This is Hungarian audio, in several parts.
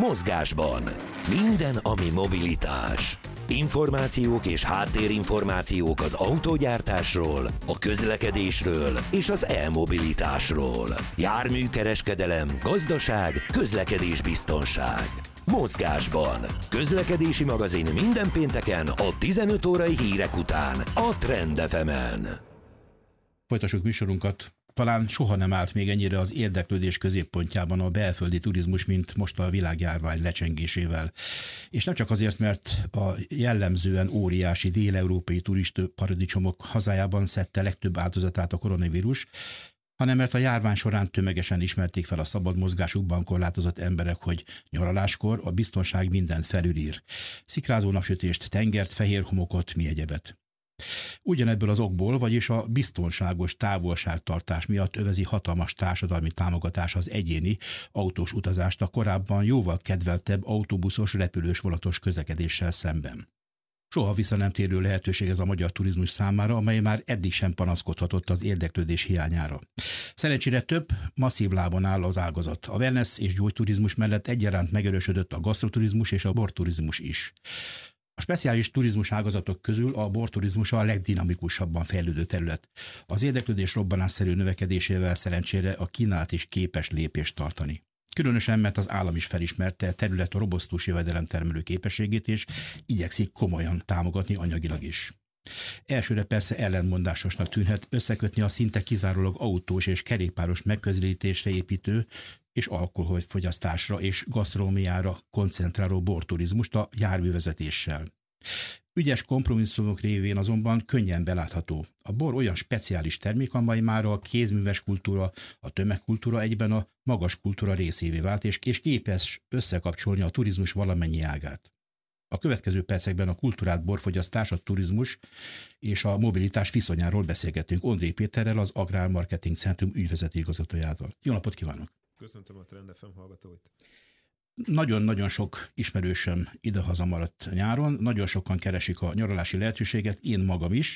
Mozgásban. Minden, ami mobilitás. Információk és háttérinformációk az autógyártásról, a közlekedésről és az e-mobilitásról. Járműkereskedelem, gazdaság, közlekedésbiztonság. Mozgásban. Közlekedési magazin minden pénteken a 15 órai hírek után a Trend FM-en. Folytassuk műsorunkat. Talán soha nem állt még ennyire az érdeklődés középpontjában a belföldi turizmus, mint most a világjárvány lecsengésével. És nem csak azért, mert a jellemzően óriási dél-európai turista paradicsomok hazájában szedte legtöbb áldozatát a koronavírus, hanem mert a járvány során tömegesen ismerték fel a szabad mozgásukban korlátozott emberek, hogy nyaraláskor a biztonság mindent felülír. Szikrázó napsütést, tengert, fehér homokot, mi egyebet. Ugyanebből az okból, vagyis a biztonságos távolságtartás miatt övezi hatalmas társadalmi támogatás az egyéni autós utazást a korábban jóval kedveltebb autóbuszos, repülős, vonatos közlekedéssel szemben. Soha vissza nem térő lehetőség ez a magyar turizmus számára, amely már eddig sem panaszkodhatott az érdeklődés hiányára. Szerencsére több, masszív lábon áll az ágazat. A wellness és gyógyturizmus mellett egyaránt megerősödött a gasztroturizmus és a borturizmus is. A speciális turizmus ágazatok közül a borturizmus a legdinamikusabban fejlődő terület. Az érdeklődés robbanásszerű növekedésével szerencsére a kínálat is képes lépést tartani. Különösen, mert az állam is felismerte terület robosztus jövedelemtermelő képességét, és igyekszik komolyan támogatni anyagilag is. Elsőre persze ellentmondásosnak tűnhet összekötni a szinte kizárólag autós és kerékpáros megközelítésre építő és alkoholfogyasztásra és gasztronómiára koncentráló borturizmust a járművezetéssel. Ügyes kompromisszumok révén azonban könnyen belátható. A bor olyan speciális termék, amely már a kézműves kultúra, a tömegkultúra egyben a magas kultúra részévé vált, és képes összekapcsolni a turizmus valamennyi ágát. A következő percekben a kultúrált borfogyasztás, a turizmus és a mobilitás viszonyáról beszélgetünk Ondré Péterrel, az Agrár Marketing Centrum ügyvezető igazgatójával. Jó napot kívánok! Köszöntöm a Trend FM hallgatóit! Nagyon-nagyon sok ismerősöm idehaza maradt nyáron, nagyon sokan keresik a nyaralási lehetőséget, én magam is,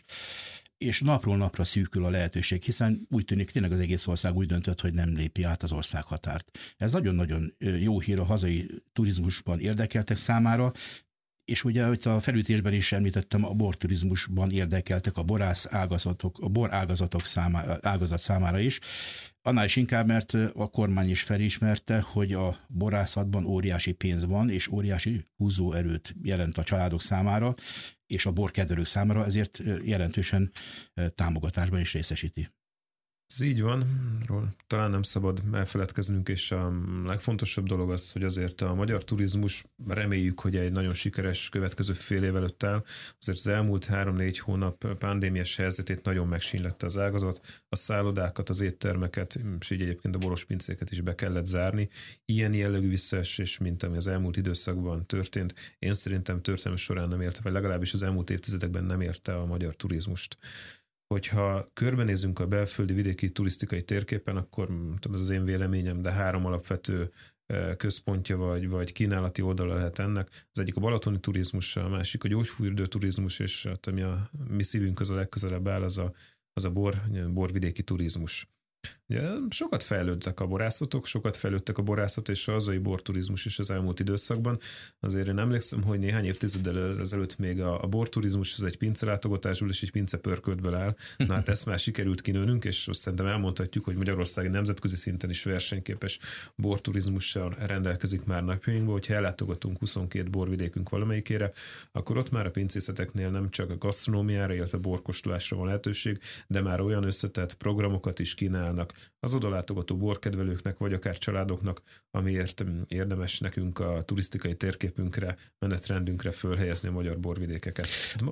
és napról napra szűkül a lehetőség, hiszen úgy tűnik, tényleg az egész ország úgy döntött, hogy nem lépi át az országhatárt. Ez nagyon-nagyon jó hír a hazai turizmusban érdekeltek számára, és ugye, hogy a felütésben is említettem, a borturizmusban érdekeltek a borász ágazatok, a bor ágazat számára is. Annál is inkább, mert a kormány is felismerte, hogy a borászatban óriási pénz van, és óriási húzóerőt jelent a családok számára, és a borkedvelők számára, ezért jelentősen támogatásban is részesíti. Ez így van, talán nem szabad elfeledkeznünk, és a legfontosabb dolog az, hogy azért a magyar turizmus, reméljük, hogy egy nagyon sikeres következő fél év előtt áll, azért az elmúlt 3-4 hónap pandémiás helyzetét nagyon megsínlette az ágazat, a szállodákat, az éttermeket, és így egyébként a boros pincéket is be kellett zárni. Ilyen jellegű visszaesés, mint ami az elmúlt időszakban történt, én szerintem történelem során nem érte, vagy legalábbis az elmúlt évtizedekben nem érte a magyar turizmust. Hogyha körbenézünk a belföldi vidéki turisztikai térképen, akkor tudom, ez az én véleményem, de 3 alapvető központja vagy kínálati oldala lehet ennek. Az egyik a balatoni turizmus, a másik a gyógyfürdő turizmus, és ami a mi szívünkhöz a legközelebb áll, az a borvidéki turizmus. Ugye, sokat fejlődtek a borászatok, sokat fejlődtek a borászat és a hazai borturizmus is az elmúlt időszakban. Azért én emlékszem, hogy néhány évtizeddel ezelőtt még a borturizmus az egy pincelátogatásból és egy pincepörköltből áll. Na hát ezt már sikerült kinőnünk, és azt szerintem elmondhatjuk, hogy Magyarország nemzetközi szinten is versenyképes borturizmussal rendelkezik már napjainkban. Hogyha ellátogatunk 22 borvidékünk valamelyikére, akkor ott már a pincészeteknél nem csak a gasztronómiára, illetve a borkóstolásra van lehetőség, de már olyan összetett programokat is kínálnak az odalátogató borkedvelőknek, vagy akár családoknak, amiért érdemes nekünk a turisztikai térképünkre, menetrendünkre fölhelyezni a magyar borvidékeket.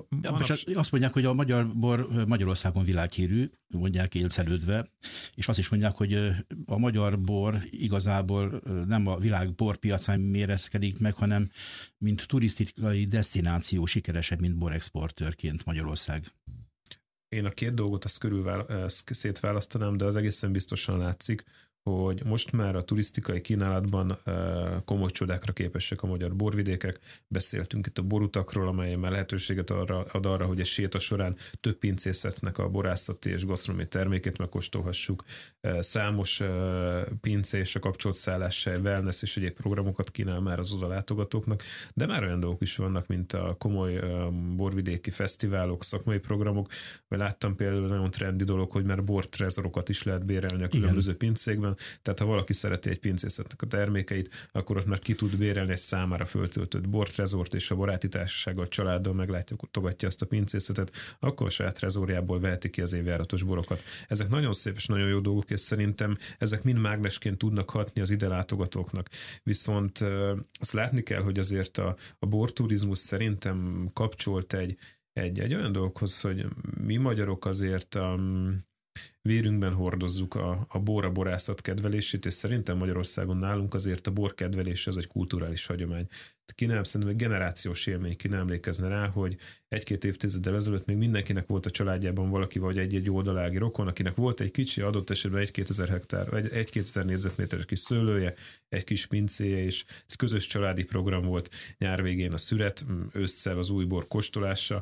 Azt mondják, hogy a magyar bor Magyarországon világhírű, mondják élcelődve, és azt is mondják, hogy a magyar bor igazából nem a világ borpiacán mérezkedik meg, hanem mint turisztikai desztináció sikeresebb, mint borexportőrként Magyarország. Én a két dolgot azt szétválasztanám, de az egészen biztosan látszik, hogy most már a turisztikai kínálatban komoly csodákra képesek a magyar borvidékek. Beszéltünk itt a borutakról, amely már lehetőséget ad arra, hogy egy séta során több pincészetnek a borászati és gasztronómiai termékét megkóstolhassuk. Számos pincés, a kapcsolt szálláshely, wellness és egyéb programokat kínál már az oda látogatóknak, de már olyan dolgok is vannak, mint a komoly borvidéki fesztiválok, szakmai programok, vagy láttam például nagyon trendi dolog, hogy már bortrezorokat is lehet bérelni a különböző pincékben, tehát ha valaki szereti egy pincészetnek a termékeit, akkor ott már ki tud bérelni egy számára föltöltött bortrezort, és a baráti társasággal, a családdal meglátogatja azt a pincészetet, akkor a saját trezorjából veheti ki az évjáratos borokat. Ezek nagyon szép és nagyon jó dolgok, és szerintem ezek mind mágnesként tudnak hatni az ide látogatóknak. Viszont azt látni kell, hogy azért a borturizmus szerintem kapcsolt egy olyan dologhoz, hogy mi magyarok azért vérünkben hordozzuk a borászat kedvelését, és szerintem Magyarországon nálunk azért a bor kedvelése az egy kulturális hagyomány. Szerintem egy generációs élmény, ki nem emlékezne rá, hogy egy-két évtizeddel ezelőtt még mindenkinek volt a családjában valaki vagy egy oldalági rokon, akinek volt egy kicsi, adott esetben 1-2 hektár, vagy 1-2 négyzetméteres kis szőlője, egy kis pincéje, és egy közös családi program volt nyár végén a szüret, ősszel az új bor kóstolása,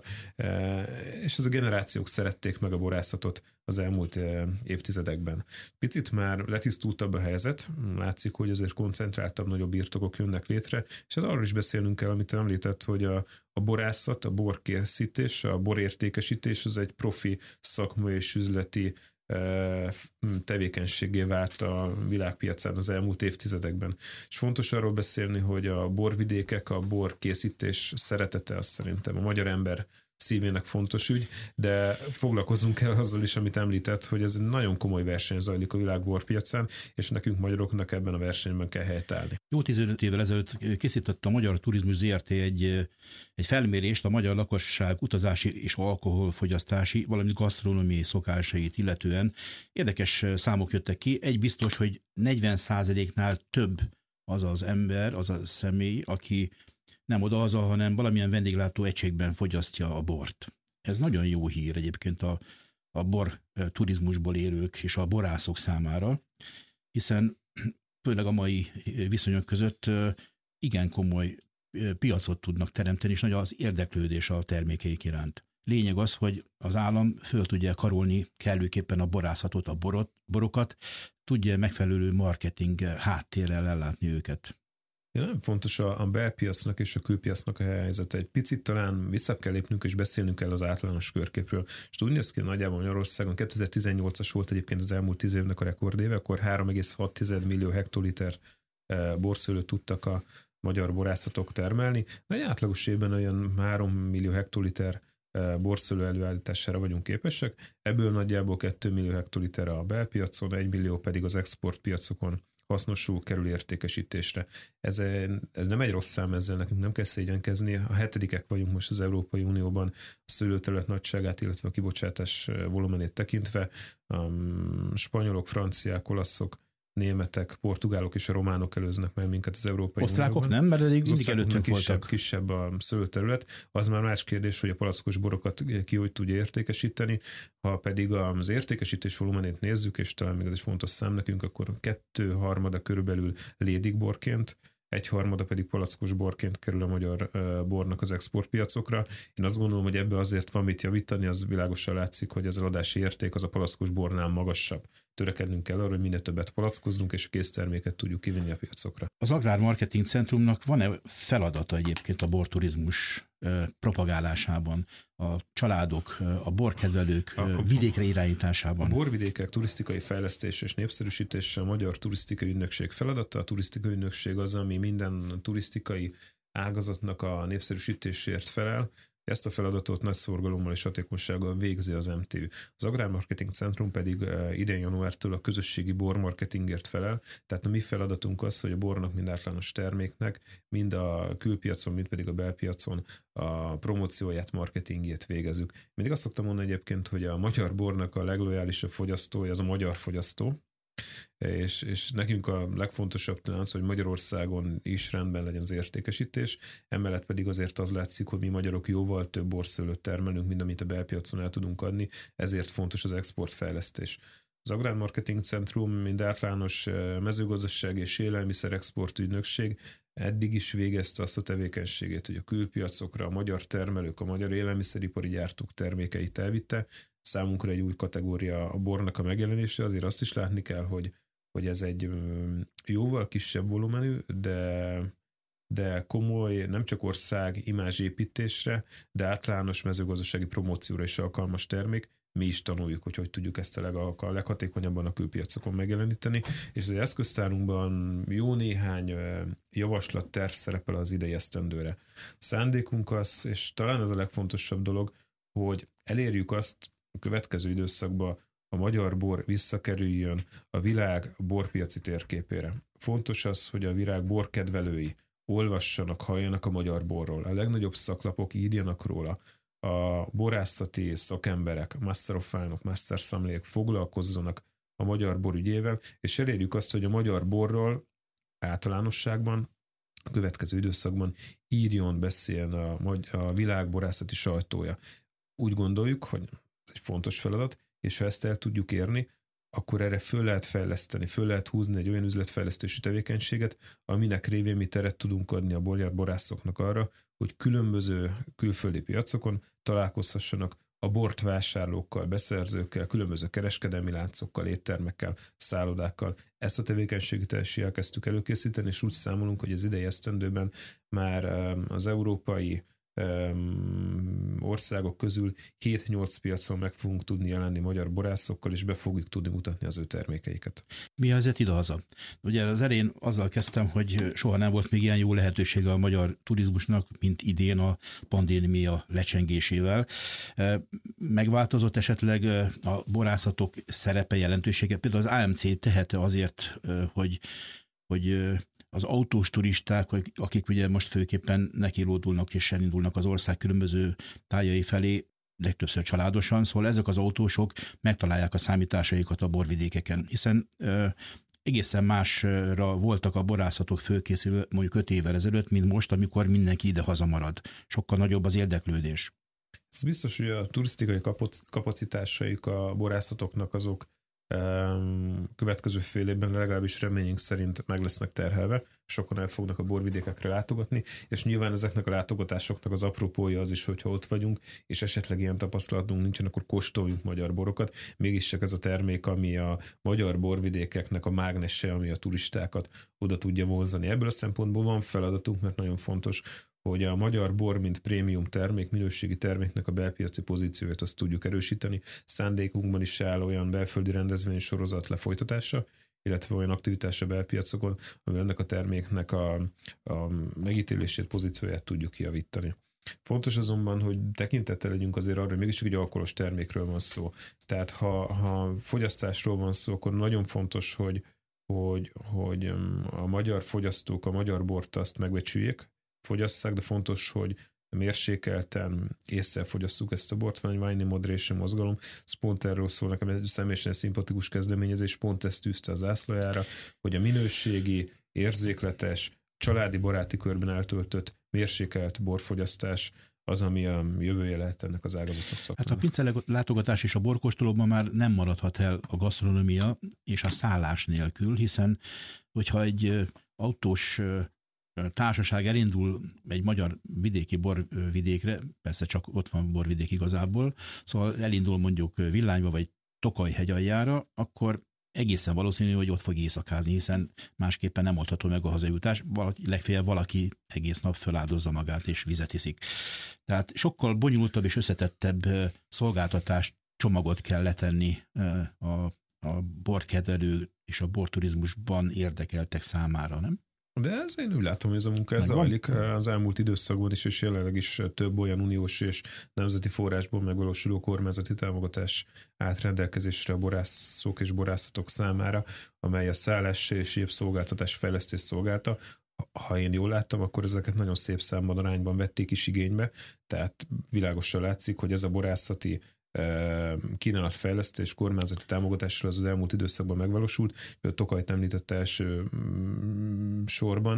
és az a generációk szerették meg a borászatot az elmúlt évtizedekben. Picit már letisztultabb a helyzet, látszik, hogy azért koncentráltabb, nagyobb birtokok jönnek létre, és hát arról is beszélnünk kell, amit említett, hogy a borászat, a borkészítés, a borértékesítés az egy profi szakmai és üzleti tevékenységé vált a világpiacán az elmúlt évtizedekben. És fontos arról beszélni, hogy a borvidékek, a borkészítés szeretete, az szerintem a magyar ember szívének fontos ügy, de foglalkozunk el azzal is, amit említett, hogy ez egy nagyon komoly verseny zajlik a világ borpiacán, és nekünk magyaroknak ebben a versenyben kell helytállni. Jó 15 évvel ezelőtt készített a Magyar Turizmus Zrt. egy felmérést a magyar lakosság utazási és alkoholfogyasztási, valamint gasztronómiai szokásait illetően. Érdekes számok jöttek ki. Egy biztos, hogy 40%-nál több az az ember, az a személy, aki nem odahaza, hanem valamilyen vendéglátó egységben fogyasztja a bort. Ez nagyon jó hír egyébként a bor turizmusból élők és a borászok számára, hiszen főleg a mai viszonyok között igen komoly piacot tudnak teremteni, és nagy az érdeklődés a termékeik iránt. Lényeg az, hogy az állam föl tudja karolni kellőképpen a borászatot, a borokat, tudja megfelelő marketing háttérrel ellátni őket. Nem fontos a belpiacnak és a külpiacnak a helyzet. Egy picit talán vissza kell lépnünk és beszélnünk kell az általános körképről. És úgy néz ki, nagyjából Magyarországon 2018-as volt egyébként az elmúlt 10 évnek a rekordéve, akkor 3,6 millió hektoliter borszőlőt tudtak a magyar borászatok termelni. De egy átlagos évben olyan 3 millió hektoliter borszőlő előállítására vagyunk képesek. Ebből nagyjából 2 millió hektoliter a belpiacon, 1 millió pedig az exportpiacokon hasznosul, kerül értékesítésre. Ez nem egy rossz szám, ezzel nekünk nem kell szégyenkezni. A 7. vagyunk most az Európai Unióban a szőlőterület nagyságát, illetve a kibocsátás volumenét tekintve. A spanyolok, franciák, olaszok, németek, portugálok és a románok előznek meg minket az Európai Osztrákok Unióban. Nem, mert eddig mindig előttünk voltak. Kisebb a szőlőterület. Az már más kérdés, hogy a palackos borokat ki hogy tudja értékesíteni. Ha pedig az értékesítés volumenét nézzük, és talán még ez egy fontos szám nekünk, akkor 2/3 körülbelül lédikborként, 1/3 pedig palackos borként kerül a magyar bornak az exportpiacokra. Én azt gondolom, hogy ebbe azért van mit javítani, az világosan látszik, hogy az eladási érték az a palackos bornál magasabb. Törekednünk kell arra, hogy minél többet palackozzunk, és a készterméket tudjuk kivinni a piacokra. Az Agrár Marketing Centrumnak van-e feladata egyébként a borturizmus propagálásában, a családok, a borkedvelők vidékre irányításában? A borvidékek turisztikai fejlesztés és népszerűsítése a Magyar Turisztikai Ügynökség feladata. A turisztikai ügynökség az, ami minden turisztikai ágazatnak a népszerűsítésért felel. Ezt a feladatot nagy szorgalommal és hatékonysággal végzi az MTÜ. Az Agrármarketing Centrum pedig idén januártól a közösségi bormarketingért felel, tehát a mi feladatunk az, hogy a bornak, mind általános terméknek, mind a külpiacon, mind pedig a belpiacon a promócióját, marketingjét végezzük. Mindig azt szoktam mondani egyébként, hogy a magyar bornak a leglojálisabb fogyasztója az a magyar fogyasztó, és nekünk a legfontosabb talán az, hogy Magyarországon is rendben legyen az értékesítés, emellett pedig azért az látszik, hogy mi magyarok jóval több borszőlőt termelünk, mint amit a belpiacon el tudunk adni, ezért fontos az exportfejlesztés. Az Agrármarketing Centrum, mint általános mezőgazdaság és élelmiszerexport ügynökség eddig is végezte azt a tevékenységét, hogy a külpiacokra a magyar termelők, a magyar élelmiszeripari gyártók termékeit elvitte. Számunkra egy új kategória a bornak a megjelenése, azért azt is látni kell, hogy ez egy jóval kisebb volumenű, de komoly, nem csak ország imázsépítésre, de általános mezőgazdasági promócióra is alkalmas termék. Mi is tanuljuk, hogy tudjuk ezt a leghatékonyabban a külpiacokon megjeleníteni, és az eszköztárunkban jó néhány javaslatterv szerepel az idei esztendőre. Szándékunk az, és talán ez a legfontosabb dolog, hogy elérjük azt a következő időszakban, a magyar bor visszakerüljön a világ borpiaci térképére. Fontos az, hogy a világ borkedvelői olvassanak, halljanak a magyar borról. A legnagyobb szaklapok írjanak róla. A borászati szakemberek, master of wine-ok, master sommelier foglalkozzanak a magyar bor ügyével, és elérjük azt, hogy a magyar borról általánosságban a következő időszakban írjon, beszéljen a világ borászati sajtója. Úgy gondoljuk, hogy ez egy fontos feladat, és ha ezt el tudjuk érni, akkor erre föl lehet fejleszteni, föl lehet húzni egy olyan üzletfejlesztési tevékenységet, aminek révén mi teret tudunk adni a magyar borászoknak arra, hogy különböző külföldi piacokon találkozhassanak a bort vásárlókkal, beszerzőkkel, különböző kereskedelmi láncokkal, éttermekkel, szállodákkal. Ezt a tevékenységet elkezdtük előkészíteni, és úgy számolunk, hogy az idei esztendőben már az európai országok közül 7-8 piacon meg fogunk tudni jelenni magyar borászokkal, és be fogjuk tudni mutatni az ő termékeiket. Mi a helyzet idehaza? Ugye az elején azzal kezdtem, hogy soha nem volt még ilyen jó lehetősége a magyar turizmusnak, mint idén a pandémia lecsengésével. Megváltozott esetleg a borászatok szerepe, jelentősége? Például az AMC tehet azért, hogy az autós turisták, akik ugye most főképpen nekilódulnak és elindulnak az ország különböző tájai felé, legtöbbször családosan, szóval ezek az autósok megtalálják a számításaikat a borvidékeken, hiszen egészen másra voltak a borászatok fölkészülve mondjuk 5 évvel ezelőtt, mint most, amikor mindenki ide hazamarad. Sokkal nagyobb az érdeklődés. Ez biztos, hogy a turisztikai kapacitásaik a borászatoknak azok következő fél évben legalábbis reményünk szerint meg lesznek terhelve, sokan el fognak a borvidékekre látogatni, és nyilván ezeknek a látogatásoknak az apropója az is, hogyha ott vagyunk, és esetleg ilyen tapasztalatunk nincsen, akkor kóstoljunk magyar borokat. Mégis csak ez a termék, ami a magyar borvidékeknek a mágnese, ami a turistákat oda tudja vonzani. Ebből a szempontból van feladatunk, mert nagyon fontos, hogy a magyar bor, mint prémium termék, minőségi terméknek a belpiaci pozícióját azt tudjuk erősíteni. Szándékunkban is áll olyan belföldi rendezvény sorozat lefolytatása, illetve olyan aktivitása belpiacokon, amivel ennek a terméknek a megítélését, pozícióját tudjuk javítani. Fontos azonban, hogy tekintettel legyünk azért arra, hogy mégiscsak egy alkoholos termékről van szó. Tehát ha fogyasztásról van szó, akkor nagyon fontos, hogy a magyar fogyasztók a magyar bort azt megbecsüljék, fogyasszák, de fontos, hogy mérsékelten ésszel fogyasszuk ezt a bort. Van egy Wine in Moderation mozgalom, ez pont erről szól, nekem egy személyesen szimpatikus kezdeményezés, pont ezt tűzte az zászlajára, hogy a minőségi, érzékletes, családi baráti körben eltöltött, mérsékelt borfogyasztás az, ami a jövője lehet ennek az ágazatnak szakmának. Hát a pincelátogatás és a borkóstolóban már nem maradhat el a gasztronómia és a szállás nélkül, hiszen hogyha egy autós társaság elindul egy magyar vidéki borvidékre, persze csak ott van borvidék igazából, szóval elindul mondjuk Villányba vagy Tokaj-hegyaljára, akkor egészen valószínű, hogy ott fog éjszakázni, hiszen másképpen nem oldható meg a hazajutás, legfeljebb valaki egész nap feláldozza magát és vizet iszik. Tehát sokkal bonyolultabb és összetettebb szolgáltatást, csomagot kell letenni a borkedvelő és a borturizmusban érdekeltek számára, nem? De ez én úgy látom, hogy ez a munka zajlik az elmúlt időszakban is, és jelenleg is több olyan uniós és nemzeti forrásból megvalósuló kormányzati támogatás állt rendelkezésre a borászok és borászatok számára, amely a szállás és egyéb szolgáltatás fejlesztést szolgálta. Ha én jól láttam, akkor ezeket nagyon szép számban arányban vették is igénybe, tehát világosan látszik, hogy ez a borászati kínálatfejlesztés, kormányzati támogatással az elmúlt időszakban megvalósult. A Tokajt említette első sorban.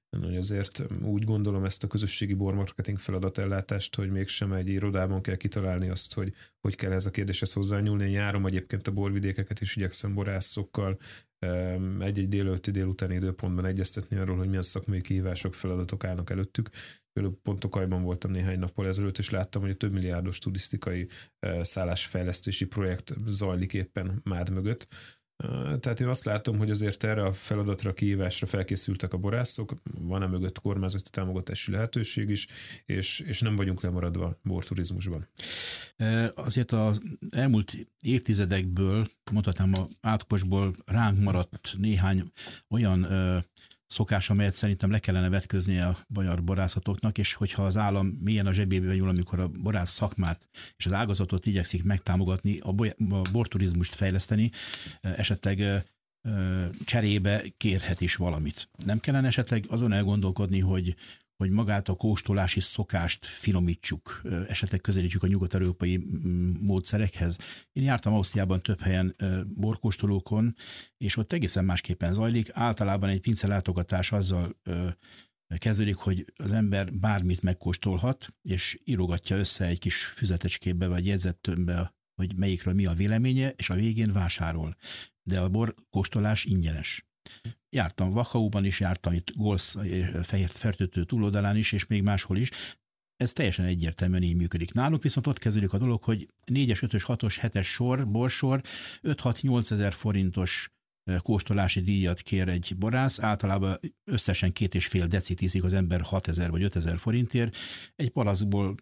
Hogy azért úgy gondolom ezt a közösségi bormarketing feladatellátást, hogy mégsem egy irodában kell kitalálni azt, hogy kell ez a kérdéshez hozzányúlni. Én járom egyébként a borvidékeket is, igyekszem borászokkal egy-egy délutáni időpontban egyeztetni arról, hogy milyen szakmai kihívások, feladatok állnak előttük. Pont Tokajban voltam néhány nappal ezelőtt, és láttam, hogy a több milliárdos turisztikai szállásfejlesztési projekt zajlik éppen Mád mögött. Tehát én azt látom, hogy azért erre a feladatra, kihívásra felkészültek a borászok, van-e mögött kormányzati támogatási lehetőség is, és nem vagyunk lemaradva borturizmusban. Azért az elmúlt évtizedekből, mondhatnám átkosból ránk maradt néhány olyan szokás, amelyet szerintem le kellene vetköznie a magyar borászatoknak, és hogyha az állam mélyen a zsebébe nyúl, amikor a borász szakmát és az ágazatot igyekszik megtámogatni, a borturizmust fejleszteni, esetleg cserébe kérhet is valamit. Nem kellene esetleg azon elgondolkodni, hogy magát a kóstolási szokást finomítsuk, esetleg közelítsük a nyugat-európai módszerekhez. Én jártam Ausztriában több helyen borkóstolókon, és ott egészen másképpen zajlik. Általában egy pince látogatás azzal kezdődik, hogy az ember bármit megkóstolhat, és írogatja össze egy kis füzetecskébe vagy jegyzettömbbe, hogy melyikről mi a véleménye, és a végén vásárol. De a borkóstolás ingyenes. Jártam Wachauban is, jártam itt Golsz fertőtő túloldalán is, és még máshol is. Ez teljesen egyértelműen így működik. Náluk viszont ott kezdődik a dolog, hogy 4-es, 5-ös, 6-os, 7-es sor, borsor, 5-6-8 ezer forintos kóstolási díjat kér egy borász, általában összesen 2,5 decit iszik az ember 6 ezer vagy 5 ezer forintért. Egy palackból,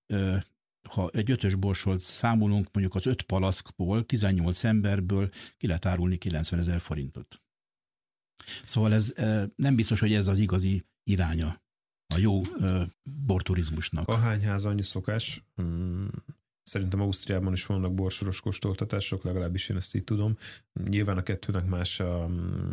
ha egy 5-ös borsot számolunk, mondjuk az 5 palackból, 18 emberből ki lehet árulni 90 ezer forintot. Szóval ez nem biztos, hogy ez az igazi iránya a jó borturizmusnak. Ahány ház, annyi szokás. Szerintem Ausztriában is vannak borsoros kóstoltatások, legalábbis én ezt így tudom. Nyilván a kettőnek más a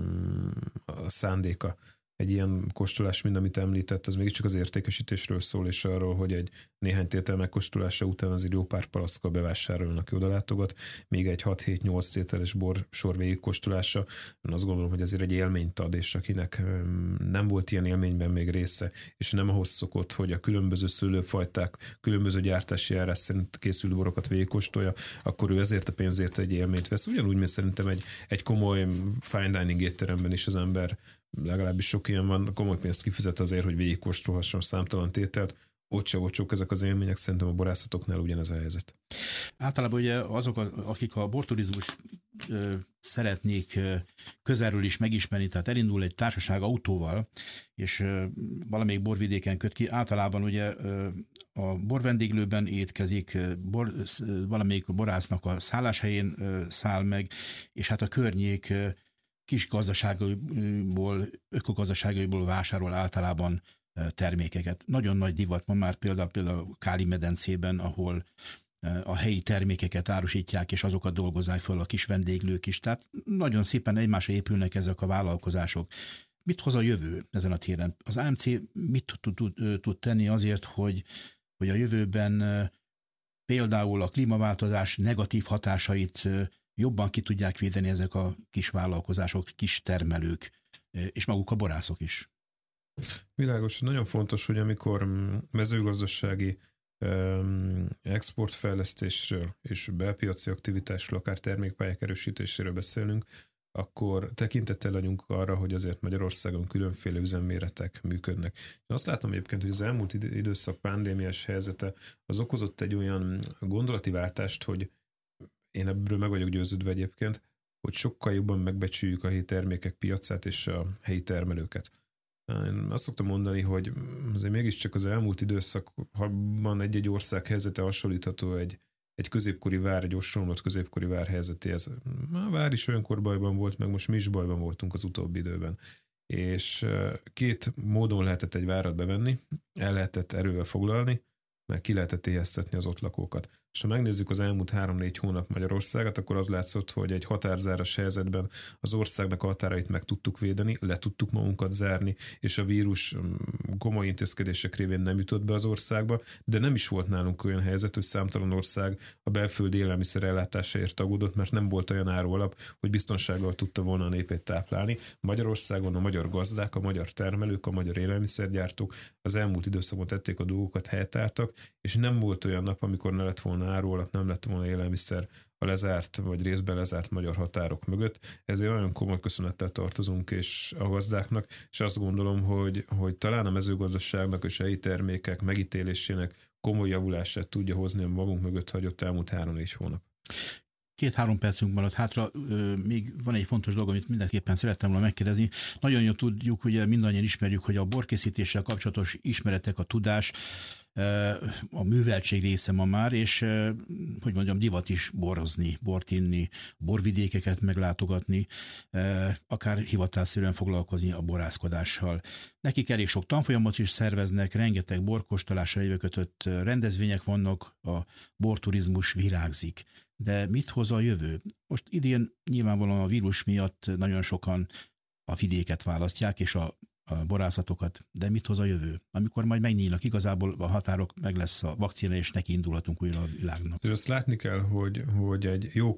szándéka. Egy ilyen kóstolás, mint amit említett, az mégiscsak az értékesítésről szól, és arról, hogy egy néhány tétel megkóstolása után azért jó pár palackkal bevásárolnak, aki oda látogat, még egy 6-7-8 tételes borsor végigkóstolása. Én azt gondolom, hogy azért egy élményt ad, és akinek nem volt ilyen élményben még része, és nem ahhoz szokott, hogy a különböző szőlőfajták, különböző gyártási eljárás szerint készülő borokat végigkóstolja, akkor ő ezért a pénzért egy élményt vesz. Ugyanúgy, mint szerintem egy komoly fine dining étteremben is az ember, legalábbis sok ilyen van, komoly pénzt kifizet azért, hogy végigkóstolhasson számtalan tételt. Ott se olcsók ezek az élmények, szerintem a borászatoknál ugyanez a helyzet. Általában ugye azok, akik a borturizmus szeretnék közelről is megismerni, tehát elindul egy társaság autóval, és valamelyik borvidéken köt ki, általában ugye a borvendéglőben étkezik, valamelyik borásznak a szálláshelyén száll meg, és hát a környék kis gazdaságaiból, ökogazdaságaiból vásárol általában termékeket. Nagyon nagy divat ma már például Káli medencében, ahol a helyi termékeket árusítják, és azokat dolgozzák föl a kis vendéglők is. Tehát nagyon szépen egymásra épülnek ezek a vállalkozások. Mit hoz a jövő ezen a téren? Az AMC mit tud tenni azért, hogy a jövőben például a klímaváltozás negatív hatásait jobban ki tudják védeni ezek a kis vállalkozások, kis termelők, és maguk a borászok is? Világos, nagyon fontos, hogy amikor mezőgazdasági exportfejlesztésről és belpiaci aktivitásról, akár termékpályák erősítéséről beszélünk, akkor tekintettel legyünk arra, hogy azért Magyarországon különféle üzemméretek működnek. Én azt látom egyébként, hogy az elmúlt időszak pandémiás helyzete az okozott egy olyan gondolati váltást, hogy én ebből meg vagyok győződve egyébként, hogy sokkal jobban megbecsüljük a helyi termékek piacát és a helyi termelőket. Én azt szoktam mondani, hogy azért mégiscsak az elmúlt időszakban egy-egy ország helyzete hasonlítható egy középkori vár, egy ostromlott középkori vár helyzetéhez. A vár is olyankor bajban volt, meg most mi is bajban voltunk az utóbbi időben. És két módon lehetett egy várat bevenni, el lehetett erővel foglalni, meg ki lehetett éheztetni az ott lakókat. És ha megnézzük az elmúlt 3-4 hónap Magyarországot, akkor az látszott, hogy egy határzáros helyzetben az országnak a határait meg tudtuk védeni, le tudtuk magunkat zárni, és a vírus komoly intézkedések révén nem jutott be az országba, de nem is volt nálunk olyan helyzet, hogy számtalan ország a belföldi élelmiszer ellátásáért aggódott, mert nem volt olyan árualap, hogy biztonsággal tudta volna a népét táplálni. Magyarországon a magyar gazdák, a magyar termelők, a magyar élelmiszergyártók az elmúlt időszakban tették a dolgokat, helytáltak, és nem volt olyan nap, amikor ne lett volna árualap, nem lett volna élelmiszer a lezárt vagy részben lezárt magyar határok mögött. Ezért nagyon komoly köszönettel tartozunk és a gazdáknak, és azt gondolom, hogy talán a mezőgazdaságnak és a helyi termékek megítélésének komoly javulását tudja hozni a magunk mögött hagyott elmúlt 3-4 hónap. 2-3 percünk maradt hátra, még van egy fontos dolog, amit mindenképpen szerettem volna megkérdezni. Nagyon jól tudjuk, ugye mindannyian ismerjük, hogy a borkészítéssel kapcsolatos ismeretek, a tudás, a műveltség része ma már, és hogy mondjam, divat is borozni, bort inni, borvidékeket meglátogatni, akár hivatásszerűen foglalkozni a borászkodással. Nekik elég sok tanfolyamot is szerveznek, rengeteg borkóstolásra jövőkötött rendezvények vannak, a borturizmus virágzik. De mit hoz a jövő? Most idén nyilvánvalóan a vírus miatt nagyon sokan a vidéket választják, és a borászatokat, de mit hoz a jövő? Amikor majd megnyílnak igazából a határok, meg lesz a vakcina, és neki indulhatunk újra a világnak. Azt látni kell, hogy egy jó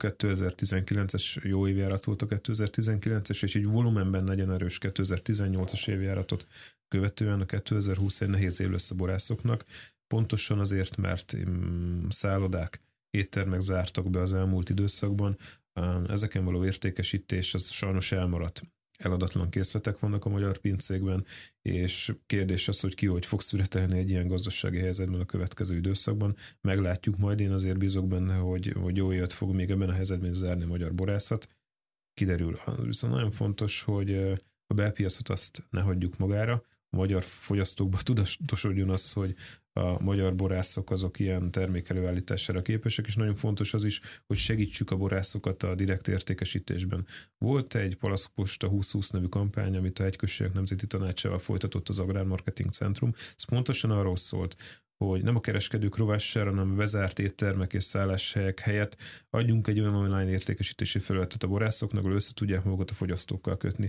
2019-es jó évjárat volt a 2019-es, és egy volumenben legyen erős 2018-as évjáratot követően a 2020 egy nehéz év lesz a borászoknak, pontosan azért, mert szállodák, éttermek zártak be az elmúlt időszakban, ezeken való értékesítés az sajnos elmaradt. Eladatlan készletek vannak a magyar pincékben, és kérdés az, hogy ki hogy fog születelni egy ilyen gazdasági helyzetben a következő időszakban. Meglátjuk majd, én azért bízok benne, hogy jó évet fog még ebben a helyzetben zárni a magyar borászat. Kiderül. Viszont nagyon fontos, hogy a belpiacot azt ne hagyjuk magára, a magyar fogyasztókba tudatosodjon az, hogy a magyar borászok azok ilyen termékelőállítására képesek, és nagyon fontos az is, hogy segítsük a borászokat a direkt értékesítésben. Volt egy Palaszposta 2020 nevű kampány, amit a Hegyközségek Nemzeti Tanácsával folytatott az Agrármarketing Centrum. Ez pontosan arról szólt, hogy nem a kereskedők rovására, hanem a bezárt éttermek és szálláshelyek helyett adjunk egy olyan online értékesítési felületet a borászoknak, ahol össze tudják magukat a fogyasztókkal kötni.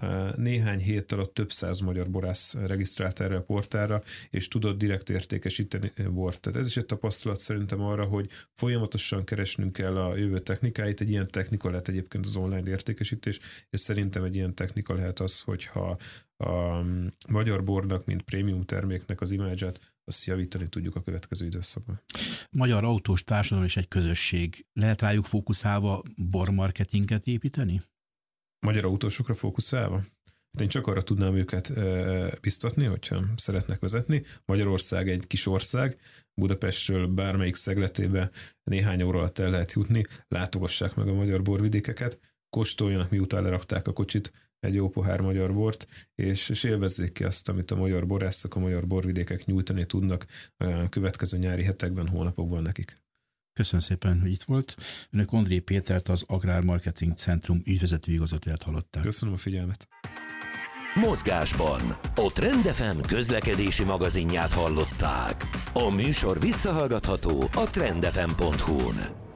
Néhány hét alatt több száz magyar borász regisztrált erre a portálra, és tudott direkt értékesíteni bort. Tehát ez is egy tapasztalat szerintem arra, hogy folyamatosan keresnünk kell a jövő technikáit. Egy ilyen technika lehet egyébként az online értékesítés, és szerintem egy ilyen technika lehet az, hogyha a magyar bornak, mint prémium terméknek az imázsát, azt javítani tudjuk a következő időszakban. Magyar autós társadalom és egy közösség. Lehet rájuk fókuszálva bormarketinget építeni? Magyar autósokra fókuszálva? Hát én csak arra tudnám őket biztatni, hogyha szeretnek vezetni. Magyarország egy kis ország, Budapestről bármelyik szegletébe néhány óra alatt el lehet jutni, látogassák meg a magyar borvidékeket, kóstoljanak, miután lerakták a kocsit, egy jó pohár magyar bort, és élvezzék ki azt, amit a magyar borászok, a magyar borvidékek nyújtani tudnak a következő nyári hetekben, hónapokban nekik. Köszönöm szépen, hogy itt volt. Önök Ondré Pétert, az Agrármarketing Centrum ügyvezető igazgatóját hallották. Köszönöm a figyelmet. Mozgásban a Trend FM közlekedési magazinját hallották. A műsor visszahallgatható a trendfm.hu-n.